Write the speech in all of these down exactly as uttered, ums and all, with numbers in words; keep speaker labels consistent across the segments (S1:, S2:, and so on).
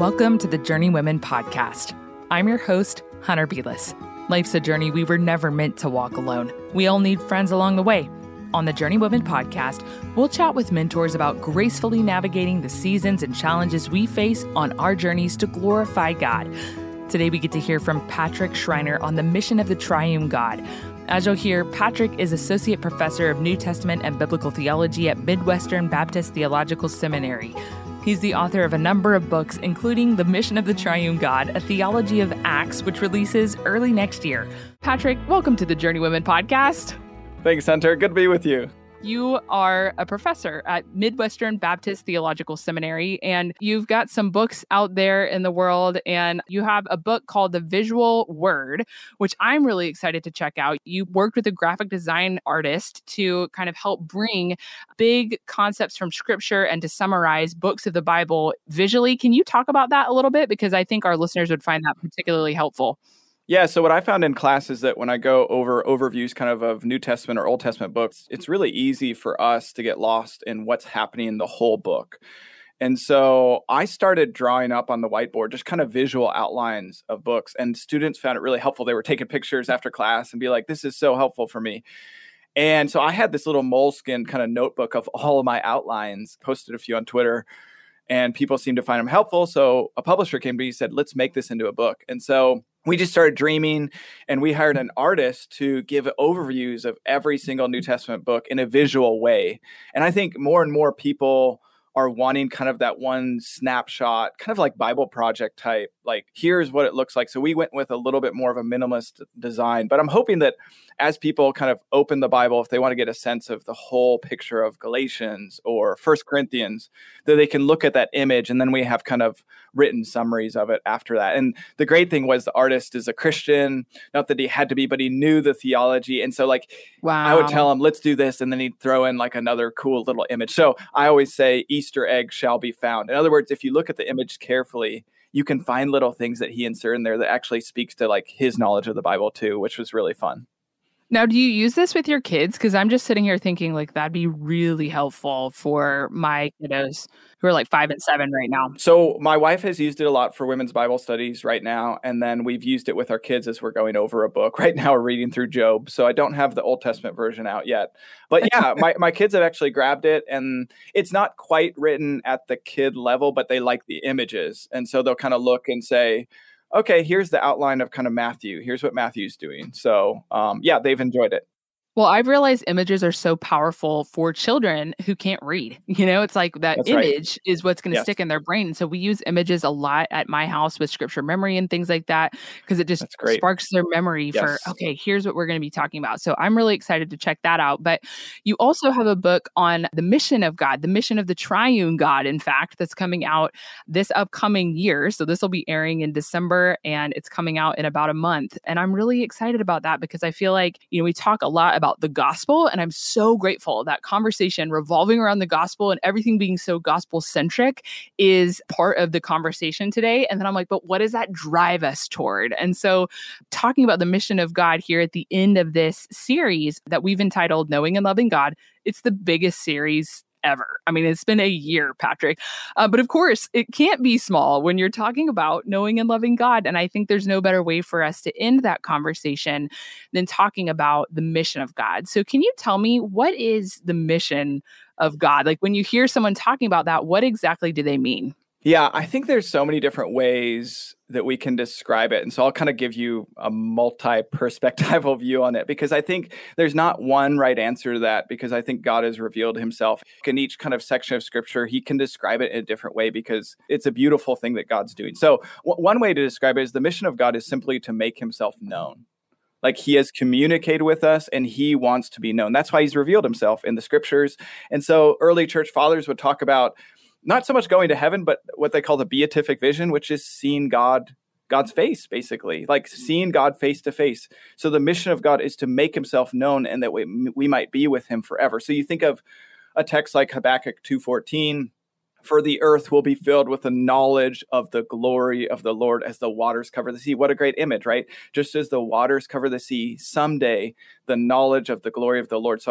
S1: Welcome to the Journey Women podcast. I'm your host, Hunter Belis. Life's a journey we were never meant to walk alone. We all need friends along the way. On the Journey Women podcast, we'll chat with mentors about gracefully navigating the seasons and challenges we face on our journeys to glorify God. Today, we get to hear from Patrick Schreiner on the mission of the Triune God. As you'll hear, Patrick is Associate Professor of New Testament and Biblical Theology at Midwestern Baptist Theological Seminary. He's the author of a number of books, including The Mission of the Triune God, A Theology of Acts, which releases early next year. Patrick, welcome to the Journey Women podcast.
S2: Thanks, Hunter. Good to be with you.
S1: You are a professor at Midwestern Baptist Theological Seminary, and you've got some books out there in the world, and you have a book called The Visual Word, which I'm really excited to check out. You worked with a graphic design artist to kind of help bring big concepts from Scripture and to summarize books of the Bible visually. Can you talk about that a little bit? Because I think our listeners would find that particularly helpful.
S2: Yeah, so what I found in class is that when I go over overviews kind of of New Testament or Old Testament books, it's really easy for us to get lost in what's happening in the whole book. And so I started drawing up on the whiteboard just kind of visual outlines of books, and students found it really helpful. They were taking pictures after class and be like, this is so helpful for me. And so I had this little moleskin kind of notebook of all of my outlines, posted a few on Twitter, and people seemed to find them helpful. So a publisher came to me and said, let's make this into a book. And so we just started dreaming, and we hired an artist to give overviews of every single New Testament book in a visual way. And I think more and more people are wanting kind of that one snapshot, kind of like Bible Project type, like here's what it looks like. So we went with a little bit more of a minimalist design, but I'm hoping that as people kind of open the Bible, if they want to get a sense of the whole picture of Galatians or First Corinthians, that they can look at that image, and then we have kind of written summaries of it after that. And the great thing was the artist is a Christian, not that he had to be, but he knew the theology. And so like, wow. I would tell him, let's do this. And then he'd throw in like another cool little image. So I always say Easter egg shall be found. In other words, if you look at the image carefully, you can find little things that he inserted in there that actually speaks to like his knowledge of the Bible too, which was really fun.
S1: Now, do you use this with your kids? Because I'm just sitting here thinking like that'd be really helpful for my kiddos who are like five and seven right now.
S2: So my wife has used it a lot for women's Bible studies right now. And then we've used it with our kids as we're going over a book. Right now we're reading through Job. So I don't have the Old Testament version out yet. But yeah, my, my kids have actually grabbed it. And it's not quite written at the kid level, but they like the images. And so they'll kind of look and say, okay, here's the outline of kind of Matthew. Here's what Matthew's doing. So um, yeah, they've enjoyed it.
S1: Well, I've realized images are so powerful for children who can't read. You know, it's like that That's image right. is what's going to yes. stick in their brain. And so we use images a lot at my house with scripture memory and things like that, because it just sparks their memory yes. for, okay, here's what we're going to be talking about. So I'm really excited to check that out. But you also have a book on the mission of God, the mission of the Triune God, in fact, that's coming out this upcoming year. So this will be airing in December, and it's coming out in about a month. And I'm really excited about that because I feel like, you know, we talk a lot about the gospel, and I'm so grateful that conversation revolving around the gospel and everything being so gospel centric is part of the conversation today. And then I'm like, but what does that drive us toward? And so talking about the mission of God here at the end of this series that we've entitled Knowing and Loving God, it's the biggest series ever. I mean, it's been a year, Patrick. Uh, but of course, it can't be small when you're talking about knowing and loving God. And I think there's no better way for us to end that conversation than talking about the mission of God. So can you tell me, what is the mission of God? Like when you hear someone talking about that, what exactly do they mean?
S2: Yeah, I think there's so many different ways that we can describe it. And so I'll kind of give you a multi-perspectival view on it, because I think there's not one right answer to that, because I think God has revealed himself in each kind of section of scripture. He can describe it in a different way because it's a beautiful thing that God's doing. So w- one way to describe it is the mission of God is simply to make himself known. Like he has communicated with us and he wants to be known. That's why he's revealed himself in the scriptures. And so early church fathers would talk about not so much going to heaven, but what they call the beatific vision, which is seeing God, God's face, basically, like seeing God face to face. So the mission of God is to make himself known and that we, we might be with him forever. So you think of a text like Habakkuk two fourteen, for the earth will be filled with the knowledge of the glory of the Lord as the waters cover the sea. What a great image, right? Just as the waters cover the sea, someday the knowledge of the glory of the Lord. So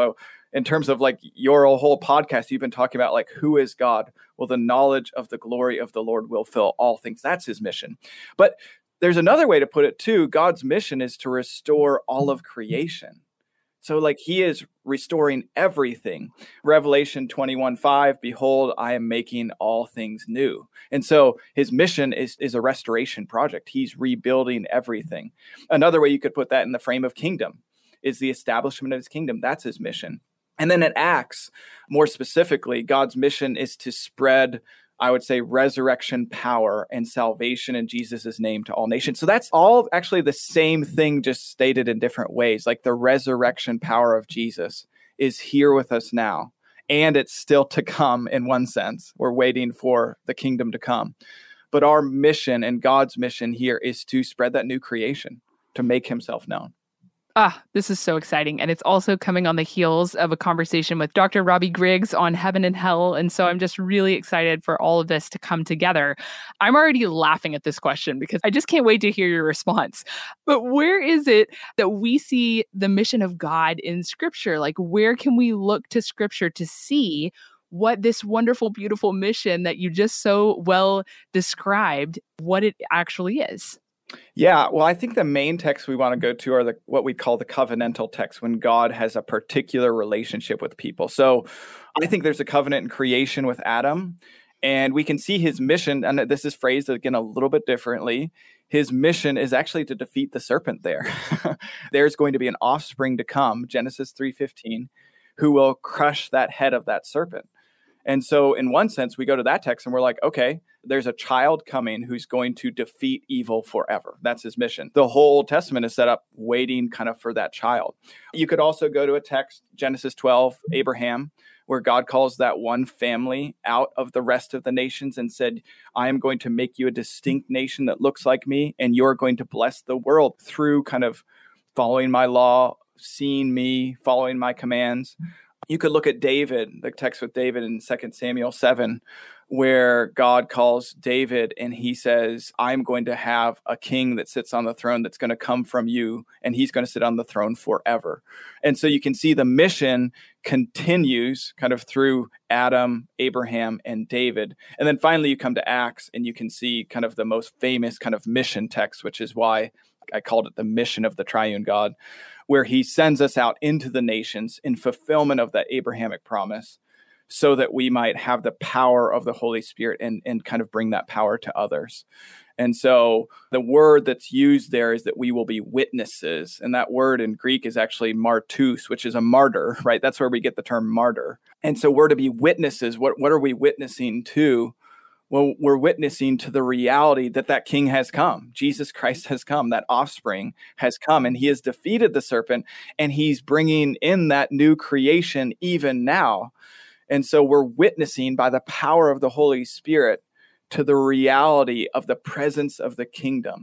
S2: in terms of like your whole podcast, you've been talking about like, who is God? Well, the knowledge of the glory of the Lord will fill all things. That's his mission. But there's another way to put it too. God's mission is to restore all of creation. So like he is restoring everything. Revelation twenty-one five, behold, I am making all things new. And so his mission is, is a restoration project. He's rebuilding everything. Another way you could put that in the frame of kingdom is the establishment of his kingdom. That's his mission. And then at Acts, more specifically, God's mission is to spread, I would say, resurrection power and salvation in Jesus' name to all nations. So that's all actually the same thing, just stated in different ways. Like the resurrection power of Jesus is here with us now, and it's still to come in one sense. We're waiting for the kingdom to come. But our mission and God's mission here is to spread that new creation, to make himself known.
S1: Ah, this is so exciting. And it's also coming on the heels of a conversation with Doctor Robbie Griggs on heaven and hell. And so I'm just really excited for all of this to come together. I'm already laughing at this question because I just can't wait to hear your response. But where is it that we see the mission of God in Scripture? Like, where can we look to Scripture to see what this wonderful, beautiful mission that you just so well described, what it actually is?
S2: Yeah, well, I think the main texts we want to go to are the what we call the covenantal texts, when God has a particular relationship with people. So I think there's a covenant in creation with Adam, and we can see his mission, and this is phrased again a little bit differently. His mission is actually to defeat the serpent there. There's going to be an offspring to come, Genesis three fifteen, who will crush that head of that serpent. And so in one sense, we go to that text and we're like, okay, there's a child coming who's going to defeat evil forever. That's his mission. The whole Old Testament is set up waiting kind of for that child. You could also go to a text, Genesis twelve, Abraham, where God calls that one family out of the rest of the nations and said, I am going to make you a distinct nation that looks like me, and you're going to bless the world through kind of following my law, seeing me, following my commands. You could look at David, the text with David in Second Samuel seven, where God calls David and he says, I'm going to have a king that sits on the throne that's going to come from you, and he's going to sit on the throne forever. And so you can see the mission continues kind of through Adam, Abraham, and David. And then finally you come to Acts and you can see kind of the most famous kind of mission text, which is why I called it the mission of the triune God, where he sends us out into the nations in fulfillment of that Abrahamic promise, so that we might have the power of the Holy Spirit and, and kind of bring that power to others. And so the word that's used there is that we will be witnesses. And that word in Greek is actually martus, which is a martyr, right? That's where we get the term martyr. And so we're to be witnesses. What, what are we witnessing to? Well, we're witnessing to the reality that that king has come. Jesus Christ has come. That offspring has come, and he has defeated the serpent, and he's bringing in that new creation even now. And so we're witnessing by the power of the Holy Spirit to the reality of the presence of the kingdom.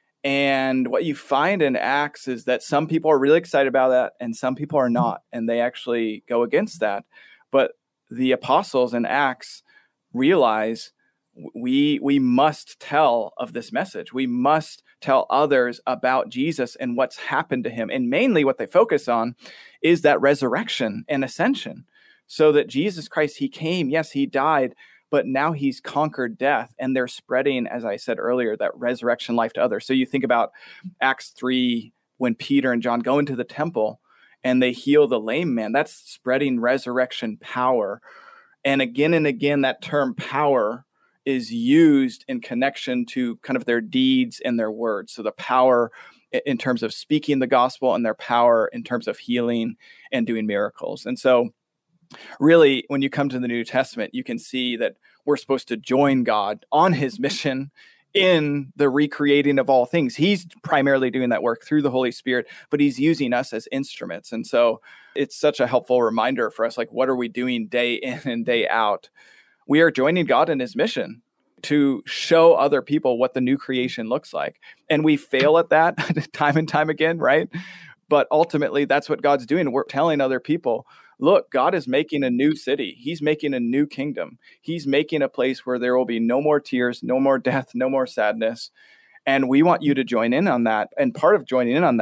S2: And what you find in Acts is that some people are really excited about that and some people are not, and they actually go against that. But the apostles in Acts realize we we must tell of this message. We must tell others about Jesus and what's happened to him. And mainly what they focus on is that resurrection and ascension. So that Jesus Christ, he came, yes, he died, but now he's conquered death, and they're spreading, as I said earlier, that resurrection life to others. So you think about Acts three, when Peter and John go into the temple and they heal the lame man, that's spreading resurrection power. And again and again, that term power is used in connection to kind of their deeds and their words. So the power in terms of speaking the gospel and their power in terms of healing and doing miracles. And so really, when you come to the New Testament, you can see that we're supposed to join God on his mission in the recreating of all things. He's primarily doing that work through the Holy Spirit, but he's using us as instruments. And so it's such a helpful reminder for us, like, what are we doing day in and day out? We are joining God in his mission to show other people what the new creation looks like. And we fail at that time and time again, right? But ultimately, that's what God's doing. We're telling other people, look, God is making a new city. He's making a new kingdom. He's making a place where there will be no more tears, no more death, no more sadness. And we want you to join in on that. And part of joining in on that is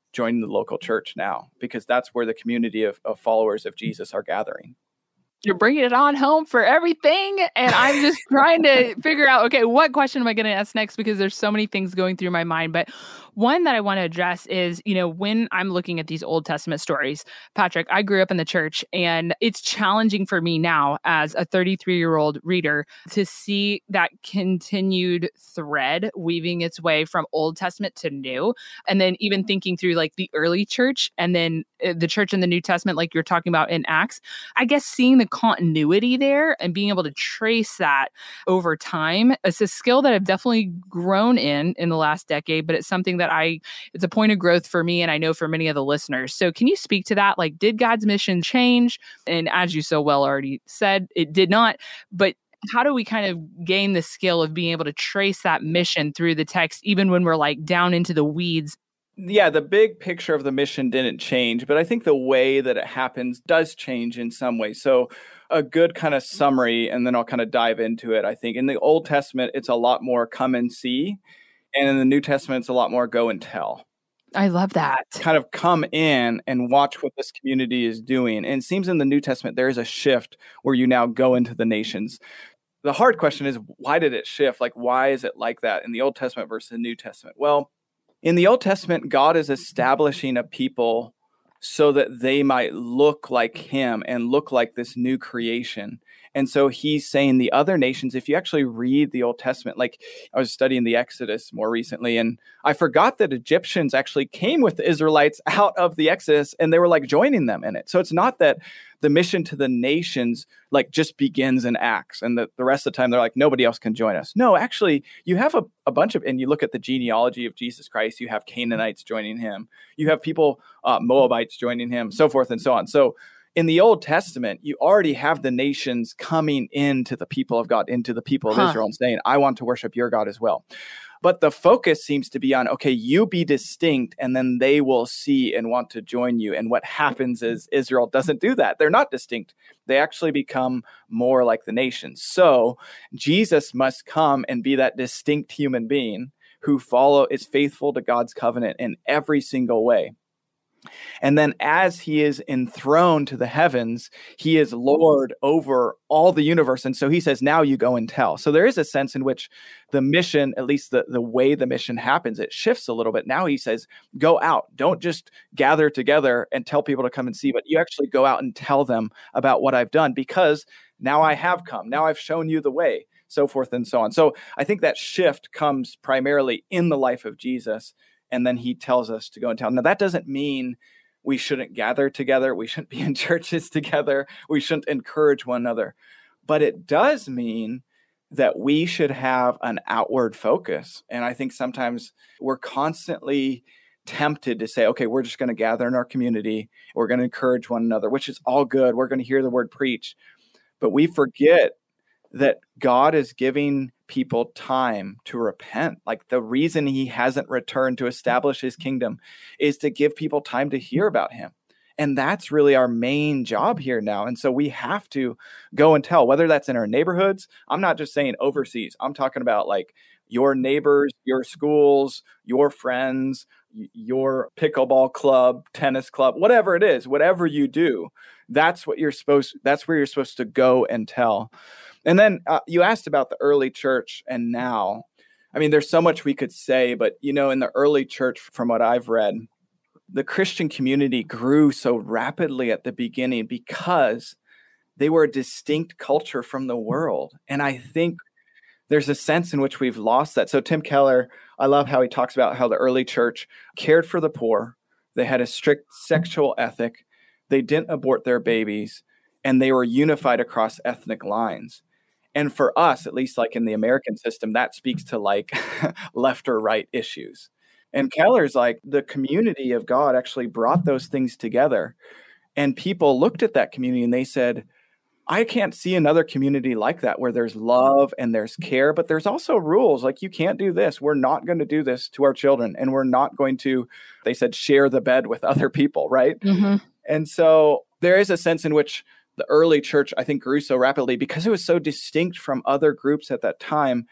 S2: joining the local church now, because that's where the community of, of followers of Jesus are gathering.
S1: You're bringing it on home for everything. And I'm just trying to figure out, okay, what question am I going to ask next? Because there's so many things going through my mind. But one that I want to address is, you know, when I'm looking at these Old Testament stories, Patrick, I grew up in the church, and it's challenging for me now as a thirty-three-year-old reader to see that continued thread weaving its way from Old Testament to New. And then even thinking through like the early church and then the church in the New Testament, like you're talking about in Acts, I guess seeing the continuity there and being able to trace that over time. It's a skill that I've definitely grown in in the last decade, but it's something that I, it's a point of growth for me, and I know for many of the listeners. So can you speak to that? Like, did God's mission change? And as you so well already said, it did not, but how do we kind of gain the skill of being able to trace that mission through the text, even when we're like down into the weeds?
S2: Yeah, the big picture of the mission didn't change, but I think the way that it happens does change in some way. So a good kind of summary, and then I'll kind of dive into it. I think in the Old Testament, it's a lot more come and see. And in the New Testament, it's a lot more go and tell.
S1: I love that.
S2: Kind of come in and watch what this community is doing. And it seems in the New Testament, there is a shift where you now go into the nations. The hard question is, why did it shift? Like, why is it like that in the Old Testament versus the New Testament? Well, in the Old Testament, God is establishing a people so that they might look like him and look like this new creation. And so he's saying the other nations, if you actually read the Old Testament, like I was studying the Exodus more recently, and I forgot that Egyptians actually came with the Israelites out of the Exodus, and they were like joining them in it. So it's not that the mission to the nations like just begins in Acts, and the, the rest of the time they're like, nobody else can join us. No, actually, you have a, a bunch of, and you look at the genealogy of Jesus Christ, you have Canaanites joining him, you have people, uh, Moabites joining him, so forth and so on. So in the Old Testament, you already have the nations coming into the people of God, into the people of huh. Israel, and saying, I want to worship your God as well. But the focus seems to be on, okay, you be distinct, and then they will see and want to join you. And what happens is Israel doesn't do that. They're not distinct. They actually become more like the nations. So Jesus must come and be that distinct human being who follow is faithful to God's covenant in every single way. And then as he is enthroned to the heavens, he is Lord over all the universe. And so he says, now you go and tell. So there is a sense in which the mission, at least the, the way the mission happens, it shifts a little bit. Now he says, go out. Don't just gather together and tell people to come and see, but you actually go out and tell them about what I've done, because now I have come. Now I've shown you the way, so forth and so on. So I think that shift comes primarily in the life of Jesus. And then he tells us to go and tell. Now, that doesn't mean we shouldn't gather together. We shouldn't be in churches together. We shouldn't encourage one another. But it does mean that we should have an outward focus. And I think sometimes we're constantly tempted to say, okay, we're just going to gather in our community. We're going to encourage one another, which is all good. We're going to hear the word preached. But we forget that God is giving people time to repent. Like the reason he hasn't returned to establish his kingdom is to give people time to hear about him. And that's really our main job here now. And so we have to go and tell, whether that's in our neighborhoods. I'm not just saying overseas. I'm talking about like your neighbors, your schools, your friends, your pickleball club, tennis club, whatever it is, whatever you do, that's what you're supposed, that's where you're supposed to go and tell. And then uh, you asked about the early church and now. I mean, there's so much we could say, but, you know, in the early church, from what I've read, the Christian community grew so rapidly at the beginning because they were a distinct culture from the world. And I think there's a sense in which we've lost that. So Tim Keller, I love how he talks about how the early church cared for the poor. They had a strict sexual ethic. They didn't abort their babies, and they were unified across ethnic lines. And for us, at least like in the American system, that speaks to like left or right issues. And Keller's like, the community of God actually brought those things together. And people looked at that community and they said, I can't see another community like that where there's love and there's care, but there's also rules. Like, you can't do this. We're not going to do this to our children. And we're not going to, they said, share the bed with other people, right? Mm-hmm. And so there is a sense in which the early church, I think, grew so rapidly because it was so distinct from other groups at that time.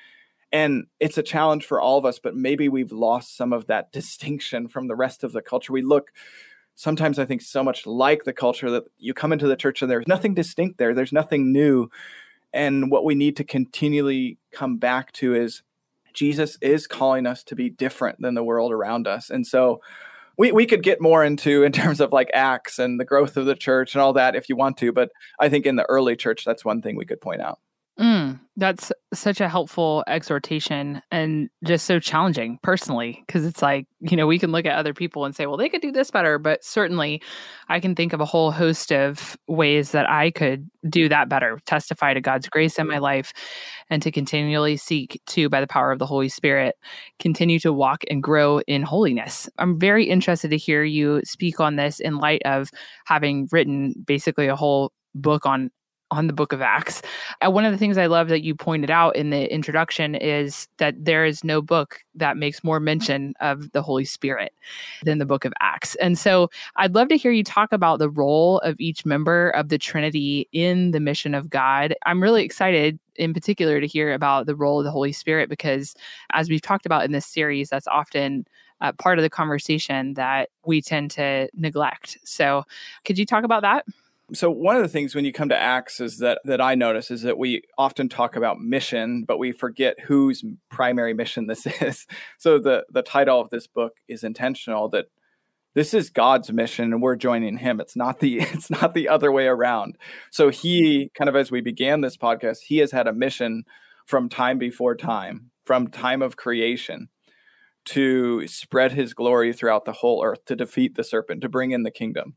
S2: And it's a challenge for all of us, but maybe we've lost some of that distinction from the rest of the culture. We look sometimes, I think, so much like the culture that you come into the church and there's nothing distinct there. There's nothing new. And what we need to continually come back to is Jesus is calling us to be different than the world around us. And so we, we could get more into in terms of like Acts and the growth of the church and all that if you want to. But I think in the early church, that's one thing we could point out.
S1: Mm, that's such a helpful exhortation and just so challenging personally, because it's like, you know, we can look at other people and say, well, they could do this better. But certainly I can think of a whole host of ways that I could do that better, testify to God's grace in my life, and to continually seek to, by the power of the Holy Spirit, continue to walk and grow in holiness. I'm very interested to hear you speak on this in light of having written basically a whole book on on the book of Acts. Uh, one of the things I love that you pointed out in the introduction is that there is no book that makes more mention of the Holy Spirit than the book of Acts. And so I'd love to hear you talk about the role of each member of the Trinity in the mission of God. I'm really excited in particular to hear about the role of the Holy Spirit, because as we've talked about in this series, that's often uh, part of the conversation that we tend to neglect. So could you talk about that?
S2: So one of the things when you come to Acts is that that I notice is that we often talk about mission, but we forget whose primary mission this is. So the the title of this book is intentional, that this is God's mission and we're joining him. It's not the it's not the other way around. So he, kind of as we began this podcast, he has had a mission from time before time, from time of creation, to spread his glory throughout the whole earth, to defeat the serpent, to bring in the kingdom.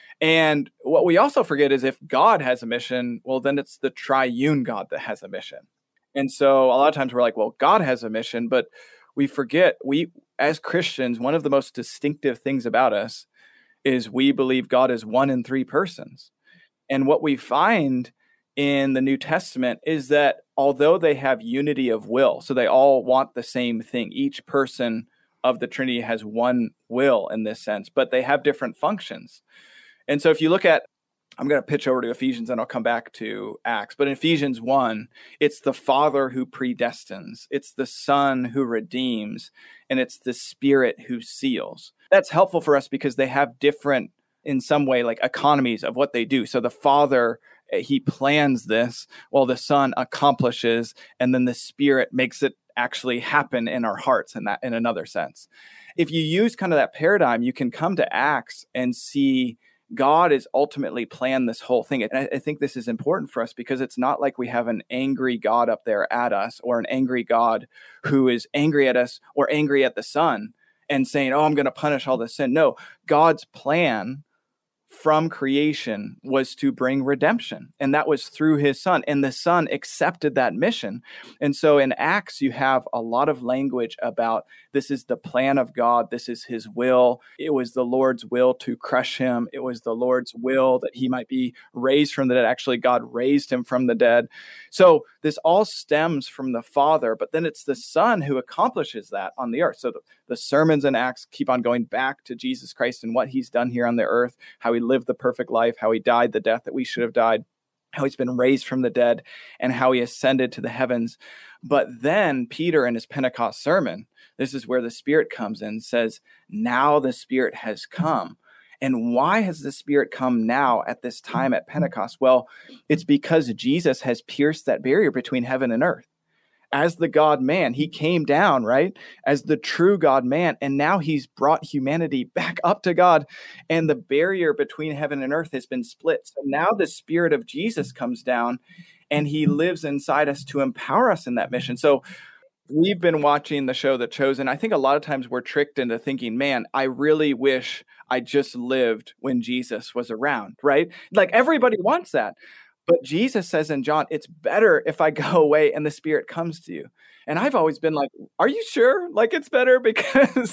S2: And what we also forget is if God has a mission, well, then it's the triune God that has a mission. And so a lot of times we're like, well, God has a mission, but we forget, we, as Christians, one of the most distinctive things about us is we believe God is one in three persons. And what we find in the New Testament is that although they have unity of will, so they all want the same thing, each person of the Trinity has one will in this sense, but they have different functions. And so if you look at, I'm going to pitch over to Ephesians and I'll come back to Acts, but in Ephesians one, it's the Father who predestines, it's the Son who redeems, and it's the Spirit who seals. That's helpful for us because they have different, in some way, like economies of what they do. So the Father, he plans this while the Son accomplishes, and then the Spirit makes it actually happen in our hearts in that, in another sense. If you use kind of that paradigm, you can come to Acts and see God has ultimately planned this whole thing. And I, I think this is important for us because it's not like we have an angry God up there at us, or an angry God who is angry at us or angry at the Son and saying, oh, I'm going to punish all this sin. No, God's plan from creation was to bring redemption, and that was through his Son, and the Son accepted that mission. And so in Acts, you have a lot of language about this is the plan of God, this is his will. It was the Lord's will to crush him. It was the Lord's will that he might be raised from the dead. Actually, God raised him from the dead. So this all stems from the Father, but then it's the Son who accomplishes that on the earth. So the, the sermons in Acts keep on going back to Jesus Christ and what he's done here on the earth, how he lived the perfect life, how he died the death that we should have died, how he's been raised from the dead, and how he ascended to the heavens. But then Peter in his Pentecost sermon, this is where the Spirit comes in, says, now the Spirit has come. And why has the Spirit come now at this time at Pentecost? Well, it's because Jesus has pierced that barrier between heaven and earth. As the God man, he came down, right? As the true God man. And now he's brought humanity back up to God. And the barrier between heaven and earth has been split. So now the Spirit of Jesus comes down and he lives inside us to empower us in that mission. So we've been watching the show The Chosen. I think a lot of times we're tricked into thinking, man, I really wish I just lived when Jesus was around, right? Like everybody wants that. But Jesus says in John, it's better if I go away and the Spirit comes to you. And I've always been like, are you sure? Like it's better? Because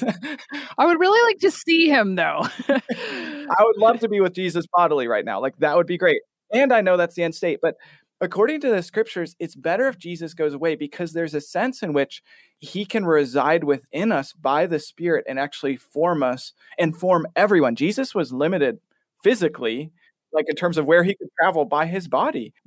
S1: I would really like to see him though.
S2: I would love to be with Jesus bodily right now. Like that would be great. And I know that's the end state, but according to the scriptures, it's better if Jesus goes away because there's a sense in which he can reside within us by the Spirit and actually form us and form everyone. Jesus was limited physically, like in terms of where he could travel by his body.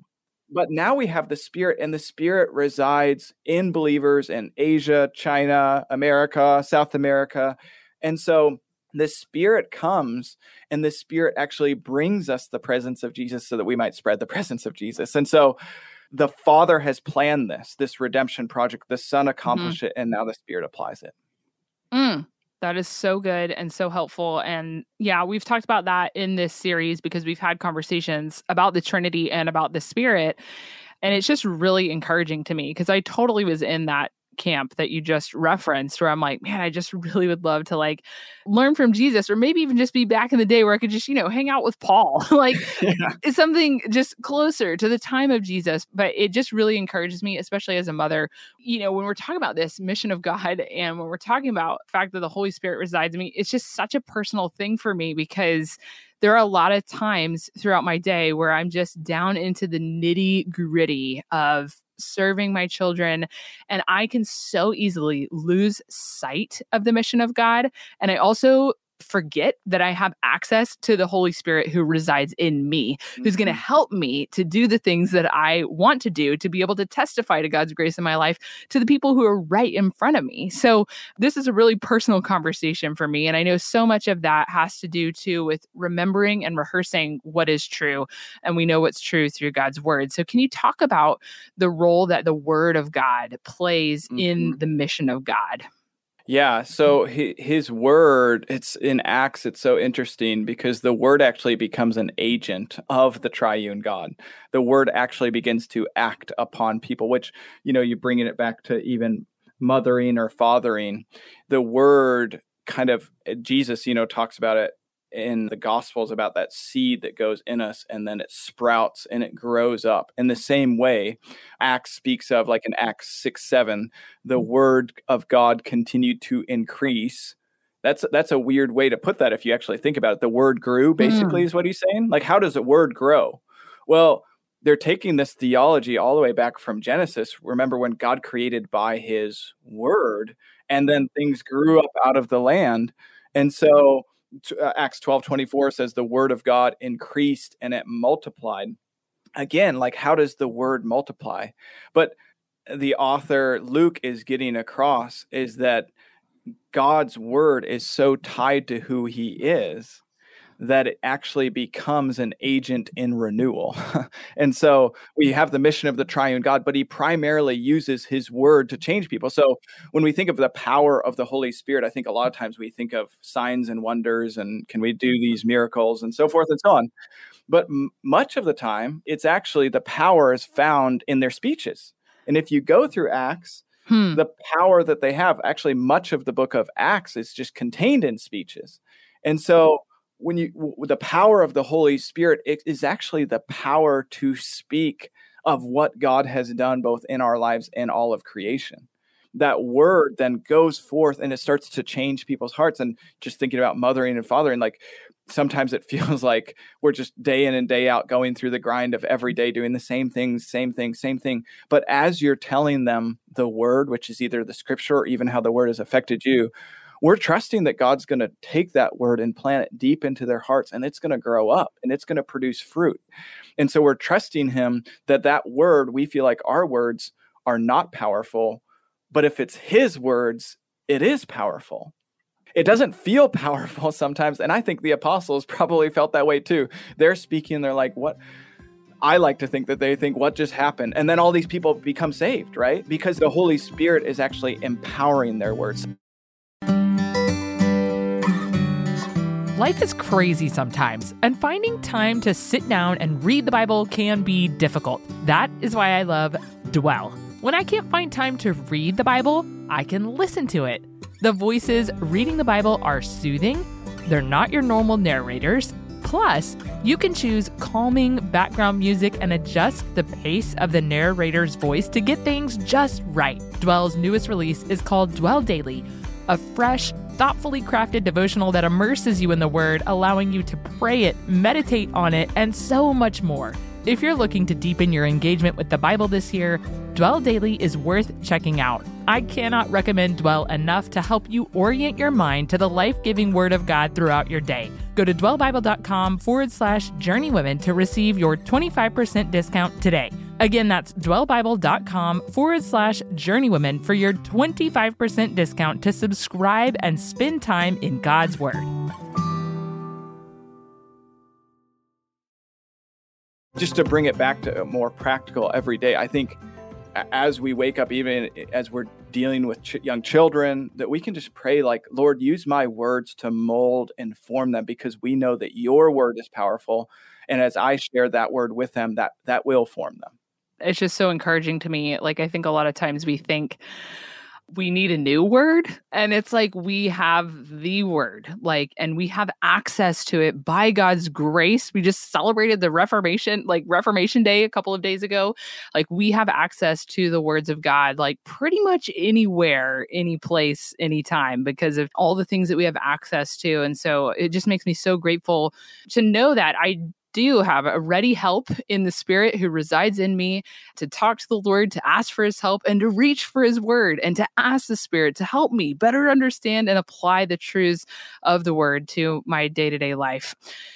S2: But now we have the Spirit, and the Spirit resides in believers in Asia, China, America, South America. And so the Spirit comes, and the Spirit actually brings us the presence of Jesus so that we might spread the presence of Jesus. And so the Father has planned this, this redemption project. The Son accomplished mm-hmm. it, and now the Spirit applies it.
S1: Mm. That is so good and so helpful. And yeah, we've talked about that in this series because we've had conversations about the Trinity and about the Spirit. And it's just really encouraging to me because I totally was in that camp that you just referenced where I'm like, man, I just really would love to like learn from Jesus, or maybe even just be back in the day where I could just, you know, hang out with Paul, like yeah. it's something just closer to the time of Jesus. But it just really encourages me, especially as a mother, you know, when we're talking about this mission of God and when we're talking about the fact that the Holy Spirit resides in me, it's just such a personal thing for me because there are a lot of times throughout my day where I'm just down into the nitty gritty of serving my children. And I can so easily lose sight of the mission of God. And I also forget that I have access to the Holy Spirit who resides in me, mm-hmm. who's going to help me to do the things that I want to do, to be able to testify to God's grace in my life to the people who are right in front of me. So this is a really personal conversation for me. And I know so much of that has to do too with remembering and rehearsing what is true. And we know what's true through God's word. So can you talk about the role that the word of God plays mm-hmm. in the mission of God?
S2: Yeah, so his word, it's in Acts, it's so interesting because the word actually becomes an agent of the triune God. The word actually begins to act upon people, which, you know, you bringing it back to even mothering or fathering. The word kind of, Jesus, you know, talks about it in the Gospels about that seed that goes in us and then it sprouts and it grows up. In the same way, Acts speaks of, like in Acts six, seven, the word of God continued to increase. That's that's a weird way to put that if you actually think about it. The word grew, basically, mm. is what he's saying. Like, how does a word grow? Well, they're taking this theology all the way back from Genesis. Remember when God created by his word, and then things grew up out of the land. And so Acts twelve twenty-four says the word of God increased and it multiplied. Again, like, how does the word multiply? But the author Luke is getting across is that God's word is so tied to who he is that it actually becomes an agent in renewal. And so we have the mission of the triune God, but he primarily uses his word to change people. So when we think of the power of the Holy Spirit, I think a lot of times we think of signs and wonders and can we do these miracles and so forth and so on. But m- much of the time, it's actually the power is found in their speeches. And if you go through Acts, hmm. the power that they have, actually much of the book of Acts is just contained in speeches. And so when you, the power of the Holy Spirit, it is actually the power to speak of what God has done both in our lives and all of creation. That word then goes forth and it starts to change people's hearts. And just thinking about mothering and fathering, like sometimes it feels like we're just day in and day out going through the grind of every day doing the same things, same thing, same thing. But as you're telling them the word, which is either the scripture or even how the word has affected you, we're trusting that God's going to take that word and plant it deep into their hearts, and it's going to grow up and it's going to produce fruit. And so we're trusting him that that word, we feel like our words are not powerful, but if it's his words, it is powerful. It doesn't feel powerful sometimes. And I think the apostles probably felt that way too. They're speaking, they're like, what? I like to think that they think, what just happened? And then all these people become saved, right? Because the Holy Spirit is actually empowering their words.
S3: Life is crazy sometimes, and finding time to sit down and read the Bible can be difficult. That is why I love Dwell. When I can't find time to read the Bible, I can listen to it. The voices reading the Bible are soothing. They're not your normal narrators. Plus, you can choose calming background music and adjust the pace of the narrator's voice to get things just right. Dwell's newest release is called Dwell Daily, a fresh, thoughtfully crafted devotional that immerses you in the Word, allowing you to pray it, meditate on it, and so much more. If you're looking to deepen your engagement with the Bible this year, Dwell Daily is worth checking out. I cannot recommend Dwell enough to help you orient your mind to the life-giving Word of God throughout your day. Go to dwellbible.com forward slash journeywomen to receive your twenty-five percent discount today. Again, that's dwellbible.com forward slash journeywomen for your twenty-five percent discount to subscribe and spend time in God's Word.
S2: Just to bring it back to a more practical every day, I think as we wake up, even as we're dealing with ch- young children, that we can just pray like, Lord, use my words to mold and form them, because we know that your word is powerful. And as I share that word with them, that that will form them.
S1: It's just so encouraging to me. Like, I think a lot of times we think we need a new word, and it's like we have the word, like, and we have access to it by God's grace. We just celebrated the Reformation, like Reformation Day a couple of days ago. Like, we have access to the words of God, like pretty much anywhere, any place, anytime, because of all the things that we have access to. And so it just makes me so grateful to know that I do have a ready help in the Spirit who resides in me to talk to the Lord, to ask for his help, and to reach for his word, and to ask the Spirit to help me better understand and apply the truths of the word to my day-to-day life.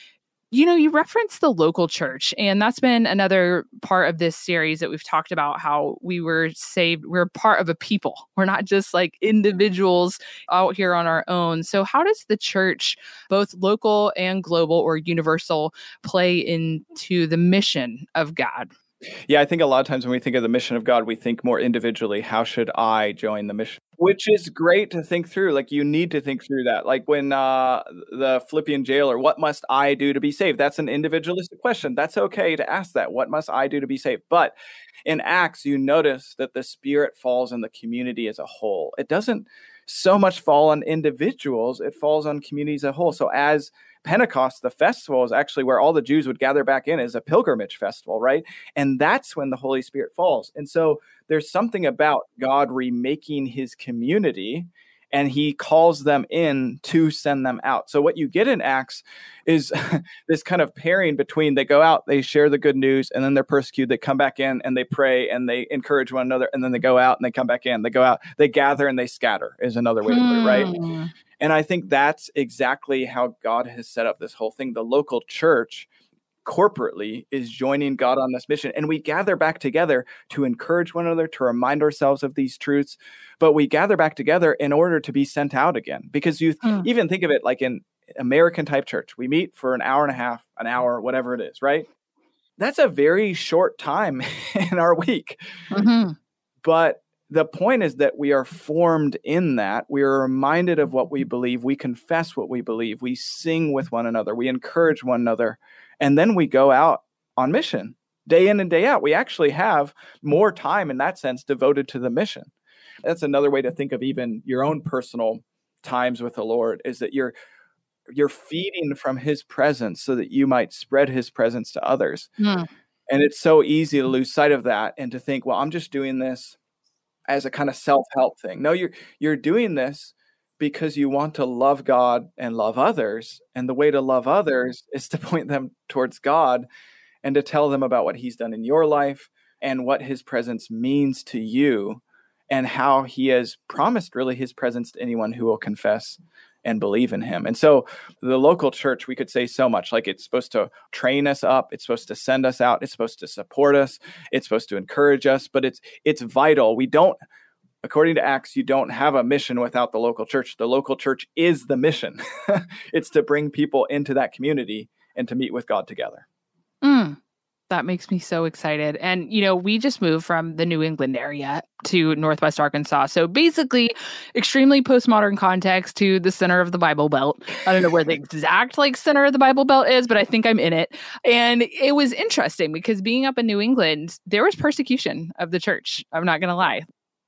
S1: You know, you referenced the local church, and that's been another part of this series that we've talked about, how we were saved. We're part of a people. We're not just like individuals out here on our own. So how does the church, both local and global or universal, play into the mission of God?
S2: Yeah, I think a lot of times when we think of the mission of God, we think more individually, how should I join the mission? Which is great to think through. Like, you need to think through that. Like when uh, the Philippian jailer, what must I do to be saved? That's an individualistic question. That's okay to ask that. What must I do to be saved? But in Acts, you notice that the Spirit falls on the community as a whole. It doesn't so much fall on individuals. It falls on communities as a whole. So as Pentecost, the festival, is actually where all the Jews would gather back in, as a pilgrimage festival, right? And that's when the Holy Spirit falls. And so there's something about God remaking his community, and he calls them in to send them out. So what you get in Acts is this kind of pairing between they go out, they share the good news, and then they're persecuted. They come back in and they pray and they encourage one another, and then they go out and they come back in. They go out, they gather and they scatter, is another way to put it, right?
S1: Hmm.
S2: And I think that's exactly how God has set up this whole thing. The local church corporately is joining God on this mission. And we gather back together to encourage one another, to remind ourselves of these truths. But we gather back together in order to be sent out again. Because you
S1: Hmm.
S2: even think of it like in American type church. We meet for an hour and a half, an hour, whatever it is, right? That's a very short time in our week.
S1: Mhm.
S2: But the point is that we are formed in that. We are reminded of what we believe. We confess what we believe. We sing with one another. We encourage one another. And then we go out on mission day in and day out. We actually have more time in that sense devoted to the mission. That's another way to think of even your own personal times with the Lord, is that you're you're feeding from his presence so that you might spread his presence to others.
S1: Hmm.
S2: And it's so easy to lose sight of that and to think, well, I'm just doing this as a kind of self-help thing. No, you're you're doing this because you want to love God and love others. And the way to love others is to point them towards God and to tell them about what he's done in your life and what his presence means to you, and how he has promised really his presence to anyone who will confess and believe in him. And so the local church, we could say so much, like it's supposed to train us up. It's supposed to send us out. It's supposed to support us. It's supposed to encourage us, but it's, it's vital. We don't, according to Acts, you don't have a mission without the local church. The local church is the mission. It's to bring people into that community and to meet with God together.
S1: Mm. That makes me so excited. And, you know, we just moved from the New England area to Northwest Arkansas. So basically, extremely postmodern context to the center of the Bible Belt. I don't know where the exact like center of the Bible Belt is, but I think I'm in it. And it was interesting because being up in New England, there was persecution of the church. I'm not going to lie.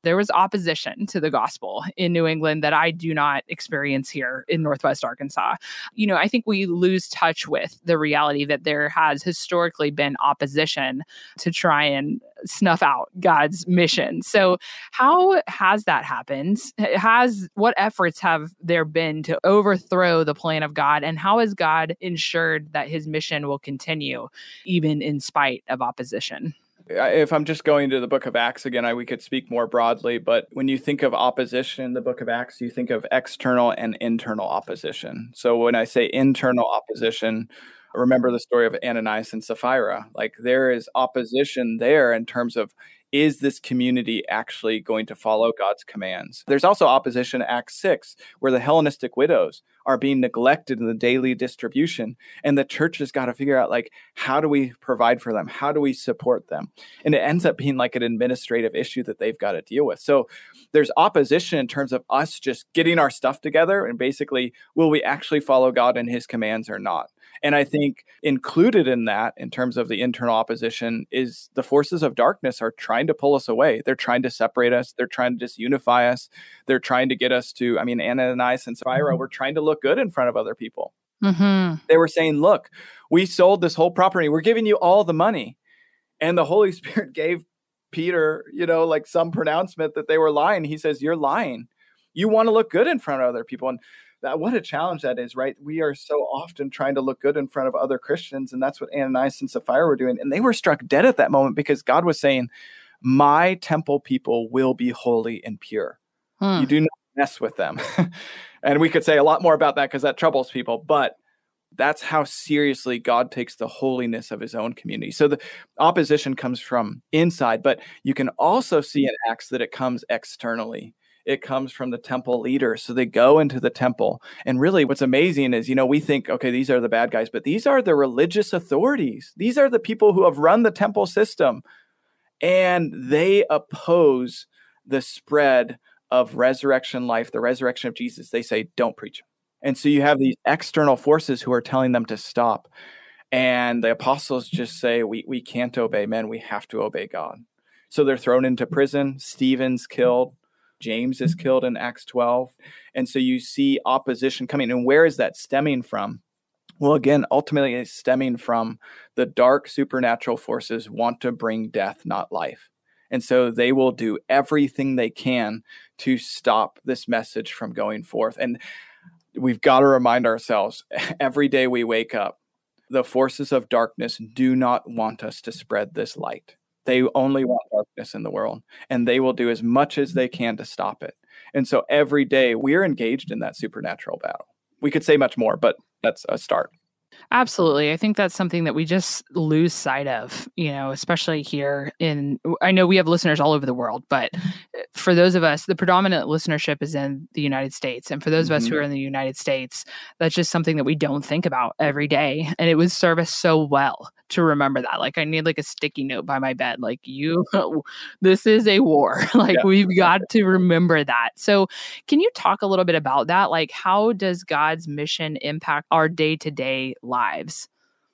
S1: there was opposition to the gospel in New England that I do not experience here in Northwest Arkansas. You know, I think we lose touch with the reality that there has historically been opposition to try and snuff out God's mission. So how has that happened? Has what efforts have there been to overthrow the plan of God? And how has God ensured that his mission will continue even in spite of opposition?
S2: If I'm just going to the book of Acts again, I, we could speak more broadly, but when you think of opposition in the book of Acts, you think of external and internal opposition. So when I say internal opposition, remember the story of Ananias and Sapphira. Like there is opposition there in terms of, is this community actually going to follow God's commands? There's also opposition in Acts six, where the Hellenistic widows are being neglected in the daily distribution. And the church has got to figure out, like, how do we provide for them? How do we support them? And it ends up being like an administrative issue that they've got to deal with. So there's opposition in terms of us just getting our stuff together and basically, will we actually follow God and his commands or not? And I think included in that, in terms of the internal opposition, is the forces of darkness are trying to pull us away. They're trying to separate us. They're trying to disunify us. They're trying to get us to, I mean, Ananias and Sapphira were trying to look good in front of other people. Mm-hmm. They were saying, look, we sold this whole property. We're giving you all the money. And the Holy Spirit gave Peter, you know, like some pronouncement that they were lying. He says, you're lying. You want to look good in front of other people. And that, what a challenge that is, right? We are so often trying to look good in front of other Christians. And that's what Ananias and Sapphira were doing. And they were struck dead at that moment because God was saying, my temple people will be holy and pure. Hmm. You do not mess with them. And we could say a lot more about that because that troubles people. But that's how seriously God takes the holiness of his own community. So the opposition comes from inside, but you can also see in Acts that it comes externally. It comes from the temple leaders. So they go into the temple. And really what's amazing is, you know, we think, okay, these are the bad guys, but these are the religious authorities. These are the people who have run the temple system. And they oppose the spread of resurrection life, the resurrection of Jesus. They say, don't preach. And so you have these external forces who are telling them to stop. And the apostles just say, we, we can't obey men. We have to obey God. So they're thrown into prison. Stephen's killed. James is killed in Acts twelve. And so you see opposition coming. And where is that stemming from? Well, again, ultimately it's stemming from the dark supernatural forces want to bring death, not life. And so they will do everything they can to stop this message from going forth. And we've got to remind ourselves every day we wake up, the forces of darkness do not want us to spread this light. They only want darkness in the world, and they will do as much as they can to stop it. And so every day we're engaged in that supernatural battle. We could say much more, but that's a start.
S1: Absolutely. I think that's something that we just lose sight of, you know, especially here in, I know we have listeners all over the world, but for those of us, the predominant listenership is in the United States. And for those mm-hmm. of us who are in the United States, that's just something that we don't think about every day. And it would serve us so well to remember that. Like I need like a sticky note by my bed, like you, this is a war. Like yeah. we've got to remember that. So can you talk a little bit about that? Like how does God's mission impact our day-to-day lives?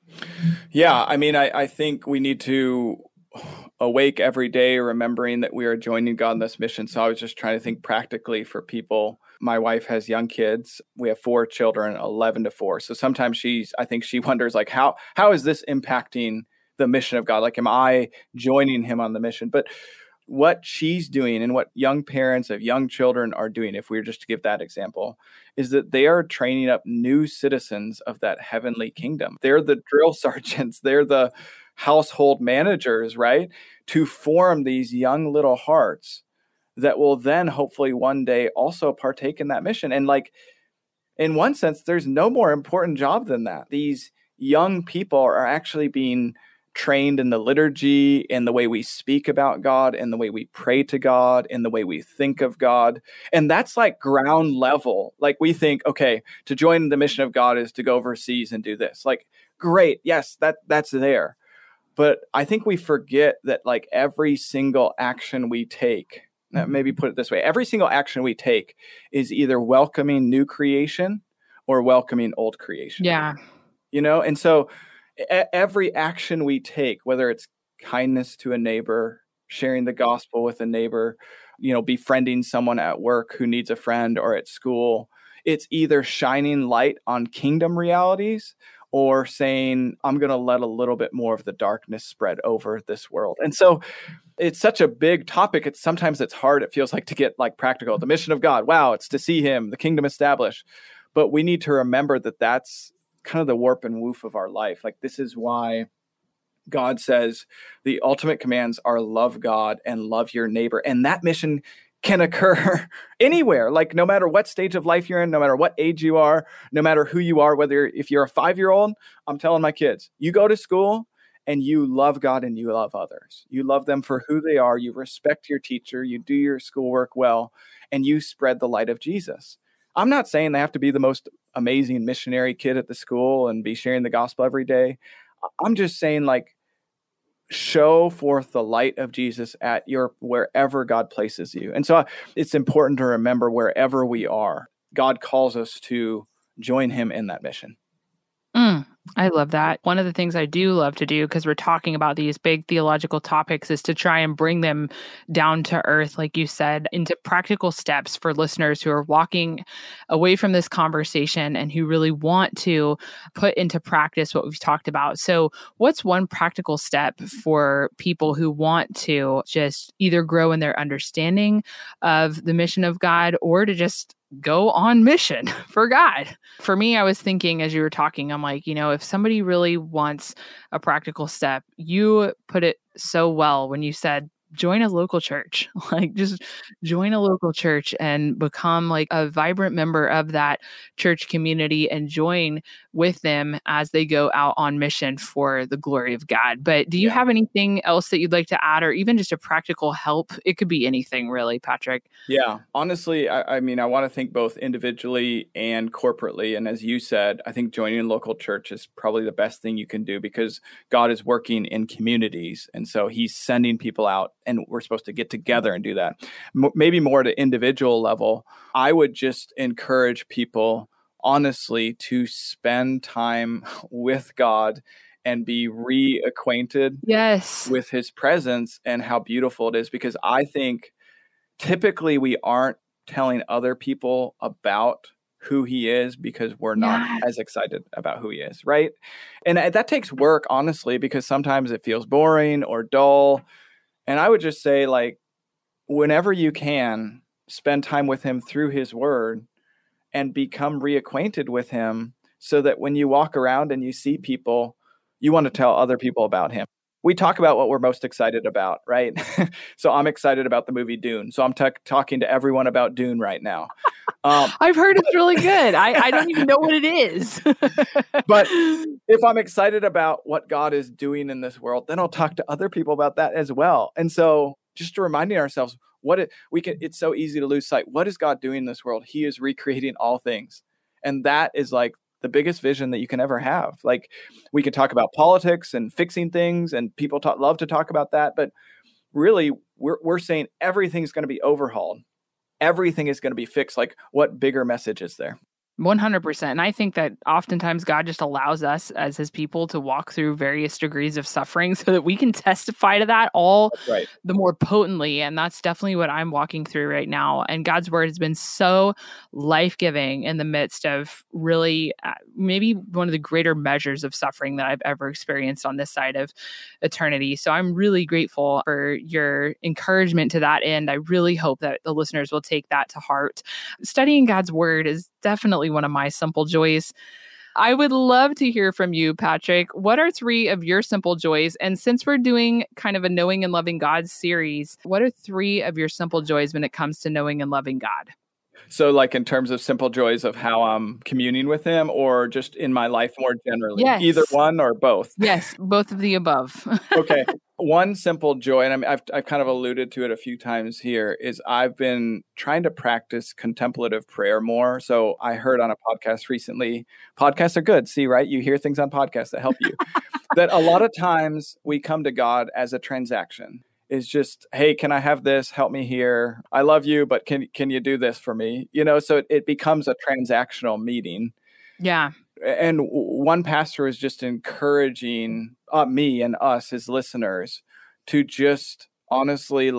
S2: Yeah, I mean, I, I think we need to awake every day remembering that we are joining God in this mission. So I was just trying to think practically for people. My wife has young kids. We have four children, eleven to four. So sometimes she's, I think she wonders like, how, how is this impacting the mission of God? Like, am I joining him on the mission? But what she's doing and what young parents of young children are doing, if we were just to give that example, is that they are training up new citizens of that heavenly kingdom. They're the drill sergeants. They're the household managers, right? To form these young little hearts that will then hopefully one day also partake in that mission. And like, in one sense, there's no more important job than that. These young people are actually being trained in the liturgy, in the way we speak about God, in the way we pray to God, in the way we think of God. And that's like ground level. Like we think, okay, to join the mission of God is to go overseas and do this. Like, great. Yes, that that's there. But I think we forget that like every single action we take, maybe put it this way, every single action we take is either welcoming new creation or welcoming old creation.
S1: Yeah.
S2: You know, and so every action we take, whether it's kindness to a neighbor, sharing the gospel with a neighbor, you know, befriending someone at work who needs a friend or at school. It's either shining light on kingdom realities or saying, I'm going to let a little bit more of the darkness spread over this world. And so it's such a big topic. It's sometimes it's hard. It feels like to get like practical. The mission of God. Wow. It's to see him, the kingdom established. But we need to remember that that's kind of the warp and woof of our life. Like this is why God says the ultimate commands are love God and love your neighbor. And that mission can occur anywhere, like no matter what stage of life you're in, no matter what age you are, no matter who you are, whether if you're a five-year-old, I'm telling my kids, you go to school and you love God and you love others. You love them for who they are. You respect your teacher. You do your schoolwork well, and you spread the light of Jesus. I'm not saying they have to be the most amazing missionary kid at the school and be sharing the gospel every day. I'm just saying, like, show forth the light of Jesus at your wherever God places you. And so it's important to remember wherever we are, God calls us to join him in that mission.
S1: Mm, I love that. One of the things I do love to do, because we're talking about these big theological topics, is to try and bring them down to earth, like you said, into practical steps for listeners who are walking away from this conversation and who really want to put into practice what we've talked about. So what's one practical step for people who want to just either grow in their understanding of the mission of God or to just go on mission for God? For me, I was thinking as you were talking, I'm like, you know, if somebody really wants a practical step, you put it so well when you said, join a local church, like just join a local church and become like a vibrant member of that church community and join with them as they go out on mission for the glory of God. But do you yeah. have anything else that you'd like to add, or even just a practical help? It could be anything really, Patrick.
S2: Yeah, honestly, I, I mean, I want to think both individually and corporately. And as you said, I think joining a local church is probably the best thing you can do because God is working in communities. And so he's sending people out. And we're supposed to get together and do that. M- maybe more to individual level, I would just encourage people, honestly, to spend time with God and be reacquainted
S1: yes.
S2: with his presence and how beautiful it is. Because I think typically we aren't telling other people about who he is because we're not
S1: yeah.
S2: as excited about who he is, right? And that takes work, honestly, because sometimes it feels boring or dull. And I would just say, like, whenever you can, spend time with him through his word and become reacquainted with him so that when you walk around and you see people, you want to tell other people about him. We talk about what we're most excited about, right? So I'm excited about the movie Dune. So I'm t- talking to everyone about Dune right now.
S1: Um, I've heard but, it's really good. I, I don't even know what it is.
S2: But if I'm excited about what God is doing in this world, then I'll talk to other people about that as well. And so just reminding ourselves, what it, we can, it's so easy to lose sight. What is God doing in this world? He is recreating all things. And that is like the biggest vision that you can ever have. Like, we could talk about politics and fixing things, and people talk, love to talk about that. But really, we're we're saying everything's going to be overhauled. Everything is going to be fixed. Like, what bigger message is there?
S1: one hundred percent. And I think that oftentimes God just allows us as his people to walk through various degrees of suffering so that we can testify to that all
S2: right.
S1: the more potently. And that's definitely what I'm walking through right now. And God's word has been so life-giving in the midst of really uh, maybe one of the greater measures of suffering that I've ever experienced on this side of eternity. So I'm really grateful for your encouragement to that end. I really hope that the listeners will take that to heart. Studying God's word is definitely one of my simple joys. I would love to hear from you, Patrick. What are three of your simple joys? And since we're doing kind of a Knowing and Loving God series, what are three of your simple joys when it comes to knowing and loving God?
S2: So like in terms of simple joys of how I'm communing with him, or just in my life more generally?
S1: Yes.
S2: Either one or both?
S1: Yes, both of the above.
S2: Okay. One simple joy, and I mean, I've, I've kind of alluded to it a few times here, is I've been trying to practice contemplative prayer more. So I heard on a podcast recently, podcasts are good. See, right? You hear things on podcasts that help you. That a lot of times we come to God as a transaction. Is just, hey, can I have this? Help me here. I love you, but can can you do this for me? You know, so it, it becomes a transactional meeting.
S1: Yeah.
S2: And one pastor is just encouraging uh, me and us as listeners to just honestly like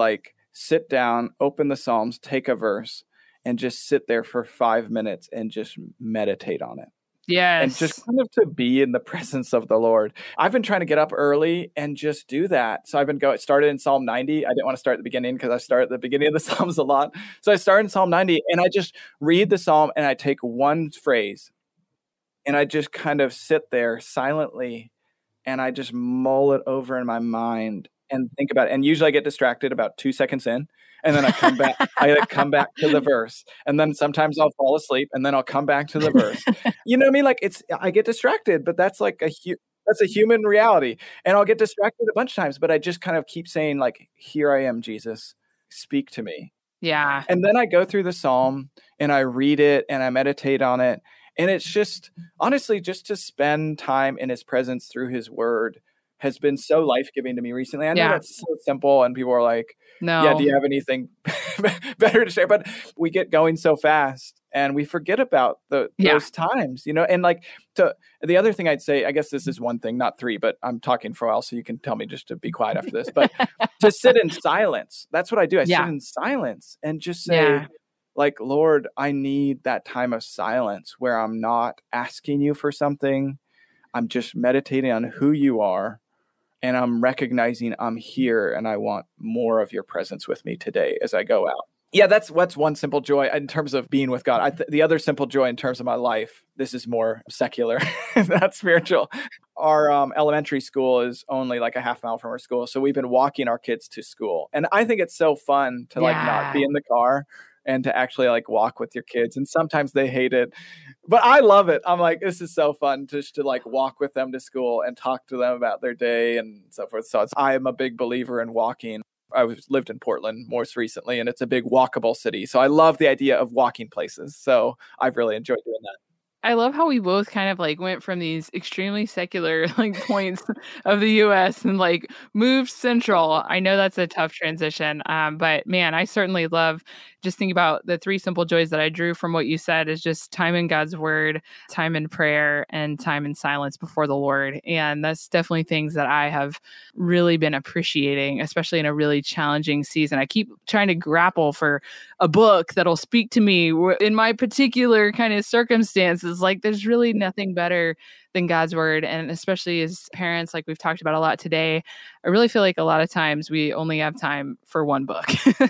S2: sit down, open the Psalms, take a verse, and just sit there for five minutes and just meditate on it.
S1: Yes.
S2: And just kind of to be in the presence of the Lord. I've been trying to get up early and just do that. So I've been going, started in Psalm ninety. I didn't want to start at the beginning because I start at the beginning of the Psalms a lot. So I started in Psalm ninety and I just read the Psalm and I take one phrase and I just kind of sit there silently and I just mull it over in my mind and think about it. And usually I get distracted about two seconds in. And then I come back, I come back to the verse. And then sometimes I'll fall asleep and then I'll come back to the verse. You know what I mean? Like it's, I get distracted, but that's like a, hu- that's a human reality. And I'll get distracted a bunch of times, but I just kind of keep saying like, here I am, Jesus, speak to me.
S1: Yeah.
S2: And then I go through the Psalm and I read it and I meditate on it. And it's just, honestly, just to spend time in his presence through his word has been so life-giving to me recently. I know yeah. that's so simple and people are like, no. yeah, do you have anything better to share? But we get going so fast and we forget about the yeah. those times, you know? And like to the other thing I'd say, I guess this is one thing, not three, but I'm talking for a while, so you can tell me just to be quiet after this. But to sit in silence, that's what I do. I yeah. sit in silence and just say, yeah. like, Lord, I need that time of silence where I'm not asking you for something. I'm just meditating on who you are. And I'm recognizing I'm here and I want more of your presence with me today as I go out. Yeah, that's what's one simple joy in terms of being with God. I th- the other simple joy in terms of my life, this is more secular, not spiritual. Our um, elementary school is only like a half mile from our school. So we've been walking our kids to school. And I think it's so fun to like yeah. not be in the car and to actually like walk with your kids. And sometimes they hate it, but I love it. I'm like, this is so fun just to like walk with them to school and talk to them about their day and so forth. So it's, I am a big believer in walking. I was lived in Portland most recently, and it's a big walkable city. So I love the idea of walking places. So I've really enjoyed doing that.
S1: I love how we both kind of like went from these extremely secular like points of the U S and like moved central. I know that's a tough transition. Um, but man, I certainly love just thinking about the three simple joys that I drew from what you said is just time in God's word, time in prayer, and time in silence before the Lord. And that's definitely things that I have really been appreciating, especially in a really challenging season. I keep trying to grapple for a book that'll speak to me in my particular kind of circumstances. Like there's really nothing better than God's word. And especially as parents, like we've talked about a lot today, I really feel like a lot of times we only have time for one book.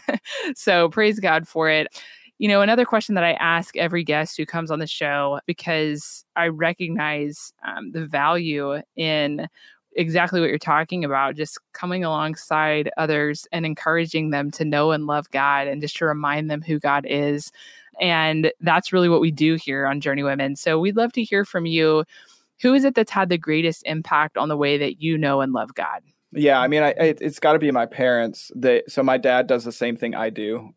S1: So praise God for it. You know, another question that I ask every guest who comes on the show, because I recognize um, the value in exactly what you're talking about, just coming alongside others and encouraging them to know and love God and just to remind them who God is. And that's really what we do here on Journeywomen. So we'd love to hear from you. Who is it that's had the greatest impact on the way that you know and love God?
S2: Yeah, I mean, I, it, it's got to be my parents. They, so my dad does the same thing I do,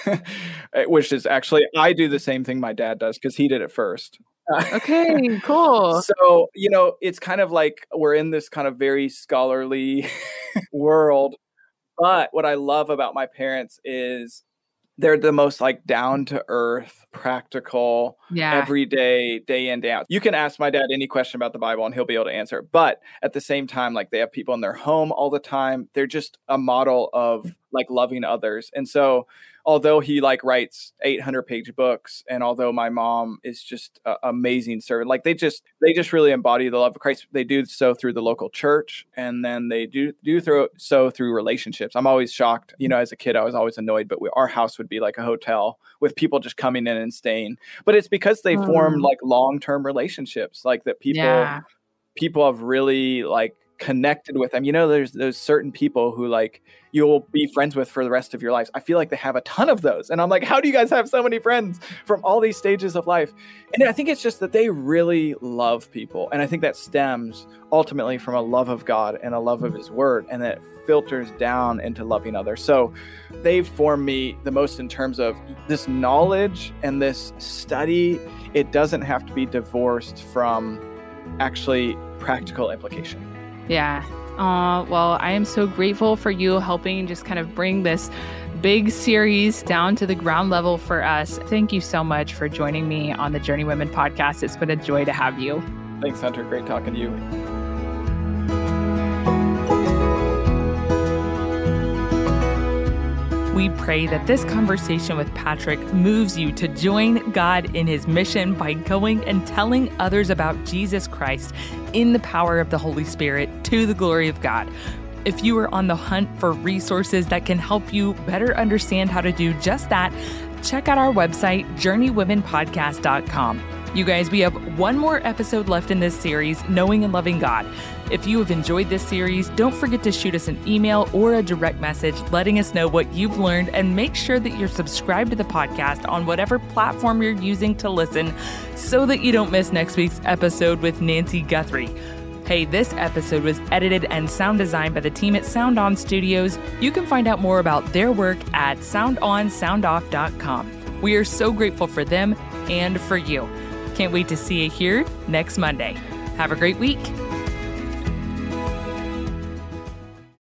S2: which is actually, I do the same thing my dad does because he did it first.
S1: Okay, cool.
S2: So, you know, it's kind of like we're in this kind of very scholarly world. But what I love about my parents is they're the most like down to earth, practical, yeah. everyday, day in, day out. You can ask my dad any question about the Bible and he'll be able to answer. But at the same time, like they have people in their home all the time. They're just a model of like loving others. And so although he like writes eight hundred page books, and although my mom is just an amazing servant, like they just, they just really embody the love of Christ. They do so through the local church, and then they do, do through, so through relationships. I'm always shocked. You know, as a kid, I was always annoyed, but we, our house would be like a hotel with people just coming in and staying. But it's because they mm. formed like long-term relationships, like that people, yeah. people have really like connected with them. You know, there's those certain people who like you'll be friends with for the rest of your life. I feel like they have a ton of those. And I'm like, how do you guys have so many friends from all these stages of life? And I think it's just that they really love people. And I think that stems ultimately from a love of God and a love of his word. And that filters down into loving others. So they've formed me the most in terms of this knowledge and this study. It doesn't have to be divorced from actually practical implication.
S1: Yeah. Uh, well, I am so grateful for you helping just kind of bring this big series down to the ground level for us. Thank you so much for joining me on the Journeywomen podcast. It's been a joy to have you.
S2: Thanks, Hunter. Great talking to you.
S3: We pray that this conversation with Patrick moves you to join God in his mission by going and telling others about Jesus Christ in the power of the Holy Spirit to the glory of God. If you are on the hunt for resources that can help you better understand how to do just that, check out our website, journey women podcast dot com. You guys, we have one more episode left in this series, Knowing and Loving God. If you have enjoyed this series, don't forget to shoot us an email or a direct message letting us know what you've learned, and make sure that you're subscribed to the podcast on whatever platform you're using to listen so that you don't miss next week's episode with Nancy Guthrie. Hey, this episode was edited and sound designed by the team at Sound On Studios. You can find out more about their work at sound on sound off dot com. We are so grateful for them and for you. Can't wait to see you here next Monday. Have a great week.